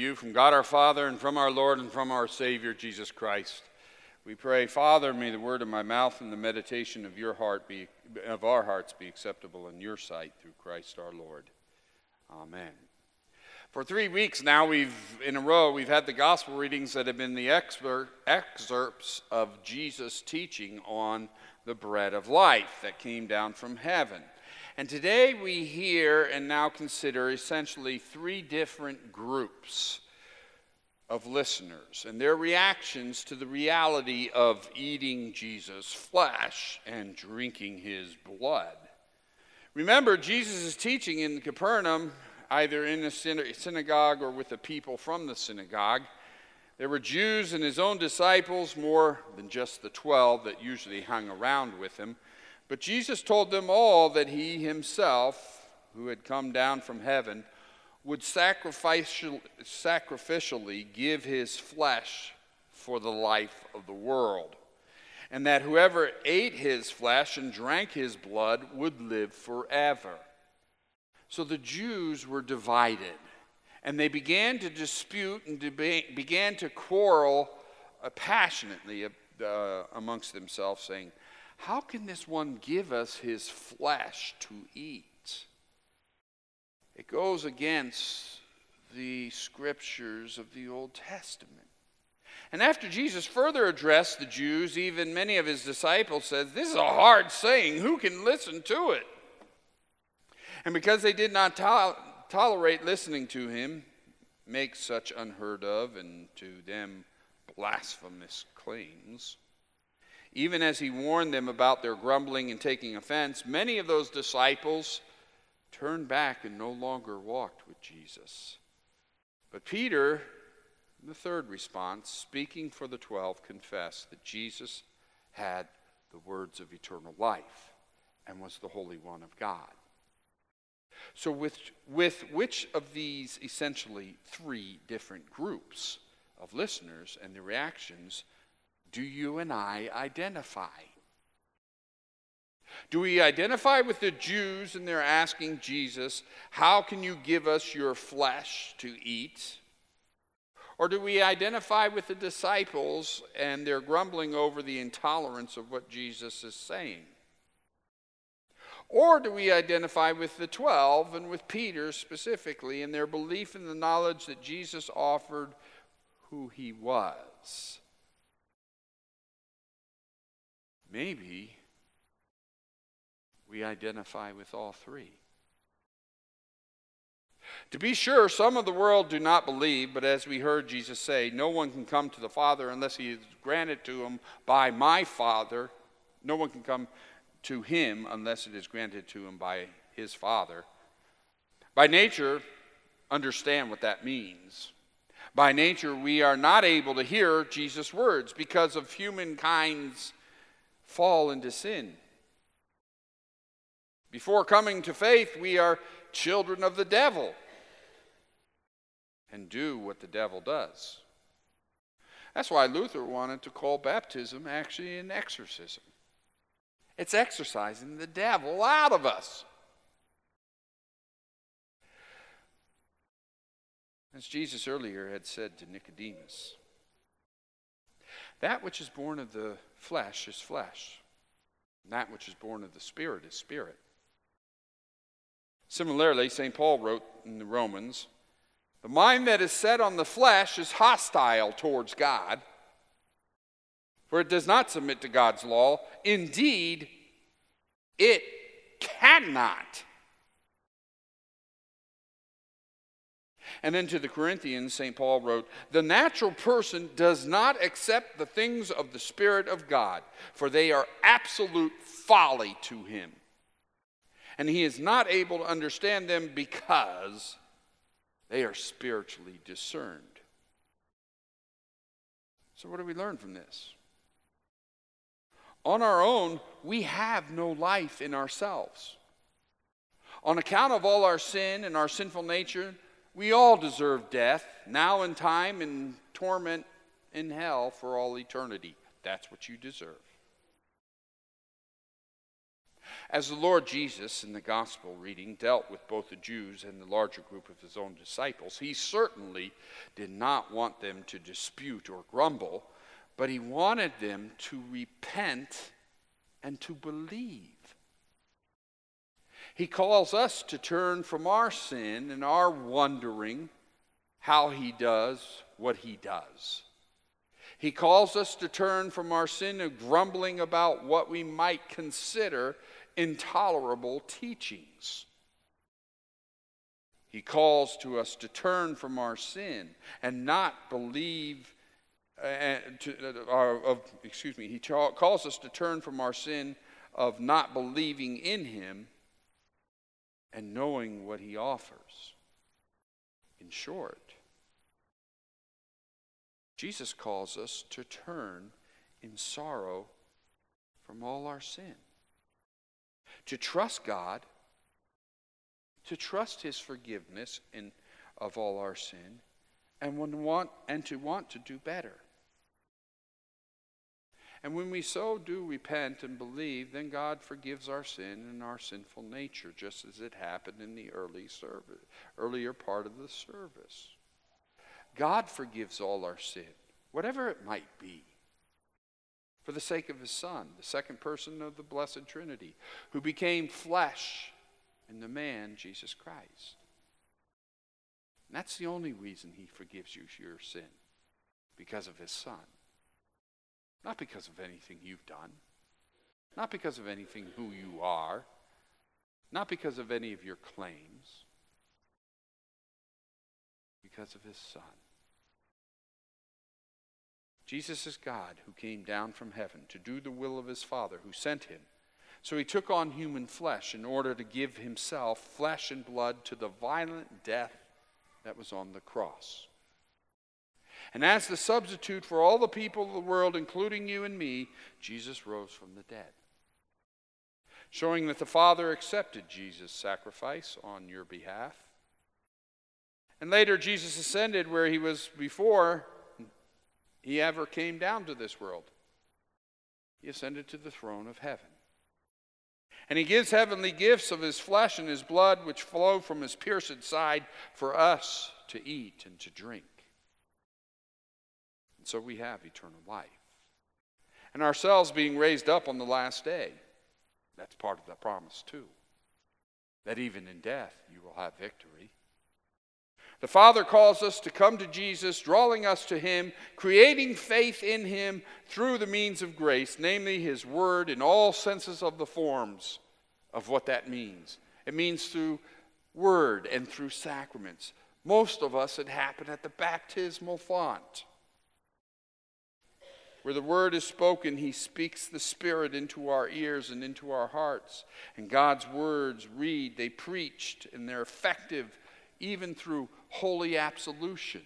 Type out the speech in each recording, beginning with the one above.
you from God our Father and from our Lord and from our Savior Jesus Christ. We pray, Father, may the word of my mouth and the meditation of our hearts be acceptable in your sight through Christ our Lord. Amen. For 3 weeks now, we've had the gospel readings that have been the excerpts of Jesus' teaching on the bread of life that came down from heaven. And today we hear and now consider essentially 3 different groups of listeners and their reactions to the reality of eating Jesus' flesh and drinking his blood. Remember, Jesus' teaching in Capernaum, either in the synagogue or with the people from the synagogue. There were Jews and his own disciples, more than just the 12 that usually hung around with him. But Jesus told them all that he himself, who had come down from heaven, would sacrificially give his flesh for the life of the world, and that whoever ate his flesh and drank his blood would live forever. So the Jews were divided, and they began to dispute and began to quarrel passionately amongst themselves, saying, "How can this one give us his flesh to eat?" It goes against the scriptures of the Old Testament. And after Jesus further addressed the Jews, even many of his disciples said, "This is a hard saying. Who can listen to it?" And because they did not tolerate listening to him, make such unheard of and to them blasphemous claims, even as he warned them about their grumbling and taking offense, many of those disciples turned back and no longer walked with Jesus. But Peter, in the third response, speaking for the 12, confessed that Jesus had the words of eternal life and was the Holy One of God. So with which of these essentially 3 different groups of listeners and their reactions do you and I identify? Do we identify with the Jews and they're asking Jesus, "How can you give us your flesh to eat?" Or do we identify with the disciples and they're grumbling over the intolerance of what Jesus is saying? Or do we identify with the 12 and with Peter specifically in their belief in the knowledge that Jesus offered who he was? Maybe we identify with all 3. To be sure, some of the world do not believe, but as we heard Jesus say, no one can come to the Father unless he is granted to him by my Father. No one can come to him unless it is granted to him by his Father. By nature, understand what that means. By nature, we are not able to hear Jesus' words because of humankind's fall into sin. Before coming to faith, we are children of the devil and do what the devil does. That's why Luther wanted to call baptism actually an exorcism. It's exorcising the devil out of us. As Jesus earlier had said to Nicodemus, that which is born of the flesh is flesh, and that which is born of the Spirit is spirit. Similarly, St. Paul wrote in the Romans, the mind that is set on the flesh is hostile towards God, for it does not submit to God's law. Indeed, it cannot. And then to the Corinthians, St. Paul wrote, the natural person does not accept the things of the Spirit of God, for they are absolute folly to him. And he is not able to understand them because they are spiritually discerned. So what do we learn from this? On our own, we have no life in ourselves. On account of all our sin and our sinful nature, we all deserve death, now in time and torment in hell for all eternity. That's what you deserve. As the Lord Jesus in the gospel reading dealt with both the Jews and the larger group of his own disciples, he certainly did not want them to dispute or grumble, but he wanted them to repent and to believe. He calls us to turn from our sin and our wondering how he does what he does. He calls us to turn from our sin and grumbling about what we might consider intolerable teachings. He calls to us to turn from our sin and not believe. He calls us to turn from our sin of not believing in him and knowing what he offers. In short, Jesus calls us to turn in sorrow from all our sin, to trust God, to trust his forgiveness of all our sin, and to want to do better. And when we so do repent and believe, then God forgives our sin and our sinful nature, just as it happened in the earlier part of the service. God forgives all our sin, whatever it might be, for the sake of his Son, the second person of the Blessed Trinity, who became flesh in the man, Jesus Christ. And that's the only reason he forgives you your sin, because of his Son. Not because of anything you've done, not because of anything who you are, not because of any of your claims, because of his Son. Jesus is God who came down from heaven to do the will of his Father who sent him. So he took on human flesh in order to give himself flesh and blood to the violent death that was on the cross. And as the substitute for all the people of the world, including you and me, Jesus rose from the dead, showing that the Father accepted Jesus' sacrifice on your behalf. And later Jesus ascended where he was before he ever came down to this world. He ascended to the throne of heaven. And he gives heavenly gifts of his flesh and his blood, which flow from his pierced side, for us to eat and to drink. And so we have eternal life. And ourselves being raised up on the last day. That's part of the promise too. That even in death you will have victory. The Father calls us to come to Jesus, drawing us to him, creating faith in him through the means of grace, namely his word in all senses of the forms of what that means. It means through word and through sacraments. Most of us, it happened at the baptismal font. Where the word is spoken, he speaks the Spirit into our ears and into our hearts. And God's words they preached, and they're effective even through holy absolution.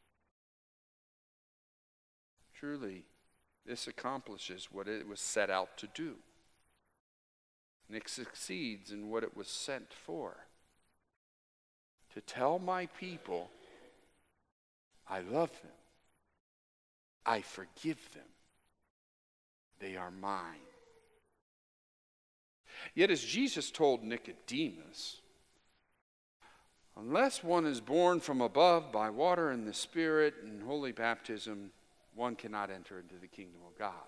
Truly, this accomplishes what it was set out to do. And it succeeds in what it was sent for. To tell my people, I love them. I forgive them. They are mine. Yet as Jesus told Nicodemus, unless one is born from above by water and the Spirit and holy baptism, one cannot enter into the kingdom of God.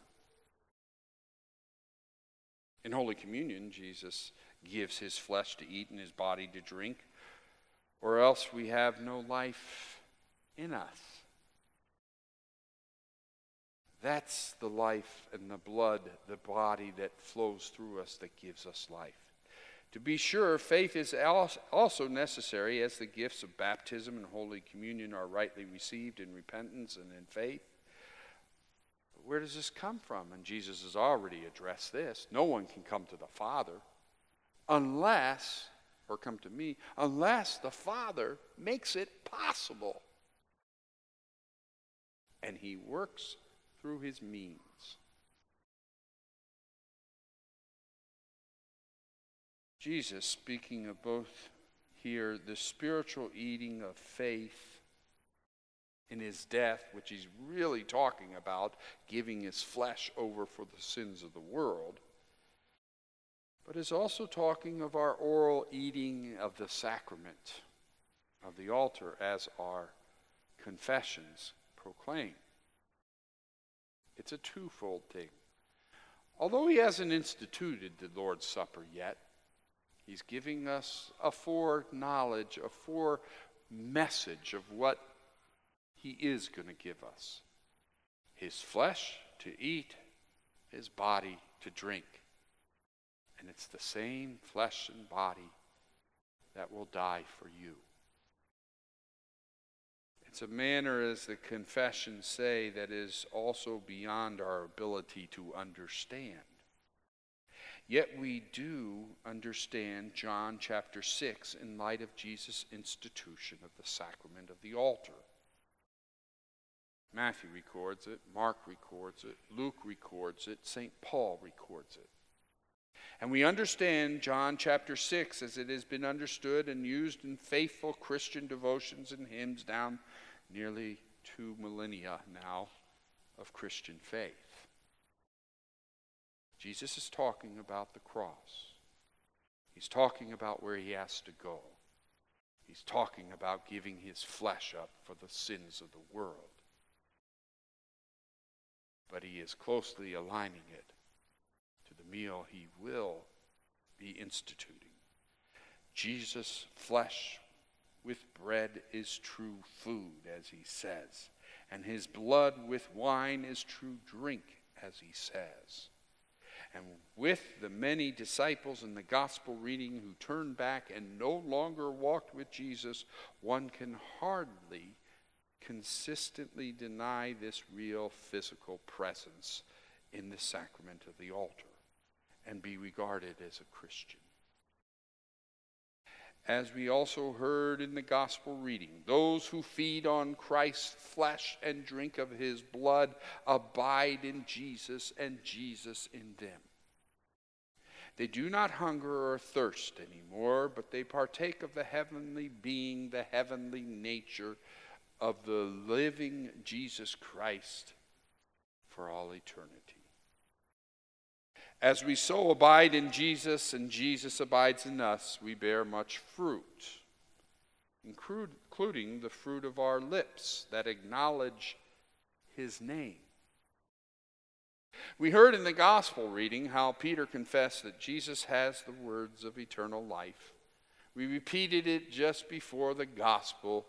In Holy Communion, Jesus gives his flesh to eat and his body to drink, or else we have no life in us. That's the life and the blood, the body that flows through us that gives us life. To be sure, faith is also necessary as the gifts of baptism and Holy Communion are rightly received in repentance and in faith. But where does this come from? And Jesus has already addressed this. No one can come to the Father unless the Father makes it possible. And he works through his means. Jesus, speaking of both here, the spiritual eating of faith in his death, which he's really talking about, giving his flesh over for the sins of the world, but is also talking of our oral eating of the sacrament of the altar as our confessions proclaim. It's a twofold thing. Although he hasn't instituted the Lord's Supper yet, he's giving us a foreknowledge, a foremessage of what he is going to give us. His flesh to eat, his body to drink. And it's the same flesh and body that will die for you. It's a manner, as the confessions say, that is also beyond our ability to understand. Yet we do understand John chapter 6 in light of Jesus' institution of the sacrament of the altar. Matthew records it, Mark records it, Luke records it, St. Paul records it. And we understand John chapter 6 as it has been understood and used in faithful Christian devotions and hymns down nearly 2 millennia now of Christian faith. Jesus is talking about the cross. He's talking about where he has to go. He's talking about giving his flesh up for the sins of the world. But he is closely aligning it to the meal he will be instituting. Jesus' flesh with bread is true food, as he says, and his blood with wine is true drink, as he says. And with the many disciples in the gospel reading who turned back and no longer walked with Jesus, one can hardly consistently deny this real physical presence in the sacrament of the altar and be regarded as a Christian. As we also heard in the gospel reading, those who feed on Christ's flesh and drink of his blood abide in Jesus and Jesus in them. They do not hunger or thirst anymore, but they partake of the heavenly being, the heavenly nature of the living Jesus Christ for all eternity. As we so abide in Jesus and Jesus abides in us, we bear much fruit, including the fruit of our lips that acknowledge his name. We heard in the gospel reading how Peter confessed that Jesus has the words of eternal life. We repeated it just before the gospel.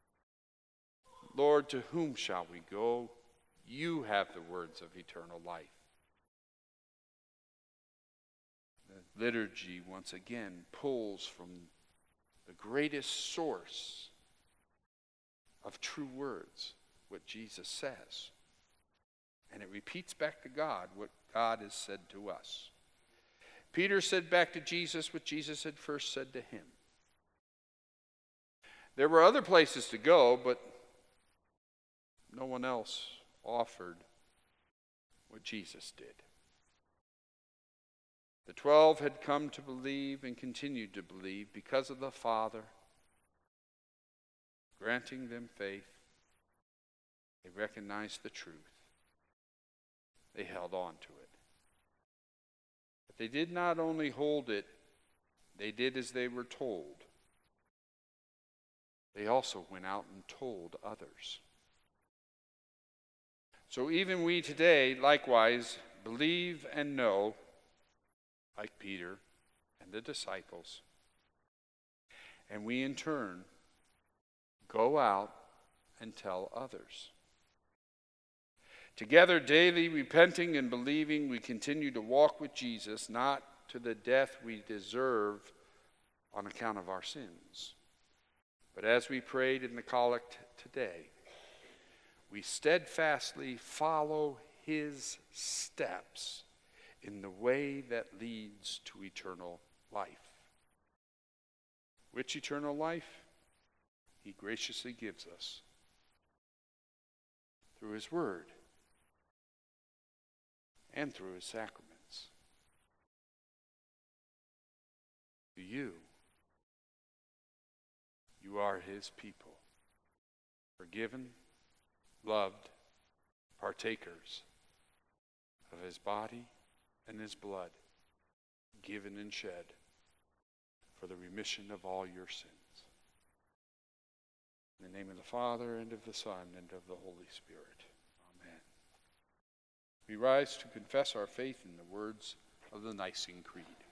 Lord, to whom shall we go? You have the words of eternal life. The liturgy, once again, pulls from the greatest source of true words, what Jesus says. And it repeats back to God what God has said to us. Peter said back to Jesus what Jesus had first said to him. There were other places to go, but no one else offered what Jesus did. The 12 had come to believe and continued to believe because of the Father granting them faith. They recognized the truth. They held on to it. But they did not only hold it, they did as they were told. They also went out and told others. So even we today, likewise, believe and know, like Peter and the disciples, and we in turn go out and tell others. Together, daily, repenting and believing, we continue to walk with Jesus, not to the death we deserve on account of our sins, but as we prayed in the collect today, we steadfastly follow his steps in the way that leads to eternal life. Which eternal life? He graciously gives us through his word and through his sacraments. To you, you are his people, forgiven, loved, partakers of his body and his blood, given and shed for the remission of all your sins. In the name of the Father, and of the Son, and of the Holy Spirit. Amen. We rise to confess our faith in the words of the Nicene Creed.